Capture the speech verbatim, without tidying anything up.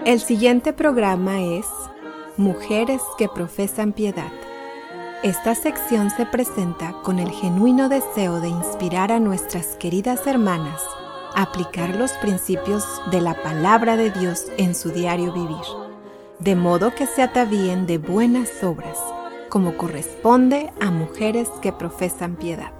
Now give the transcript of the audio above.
El siguiente programa es Mujeres que profesan piedad. Esta sección se presenta con el genuino deseo de inspirar a nuestras queridas hermanas a aplicar los principios de la palabra de Dios en su diario vivir, de modo que se atavíen de buenas obras, como corresponde a mujeres que profesan piedad.